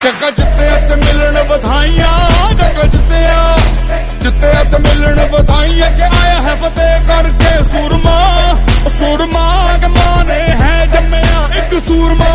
जग जित्तिया ते मिलन बधाइयां, जग जित्तिया ते मिलन बधाइयां के आया है फतेह करके सूरमा। सूरमा के मां ने है जम्मिया एक सूरमा।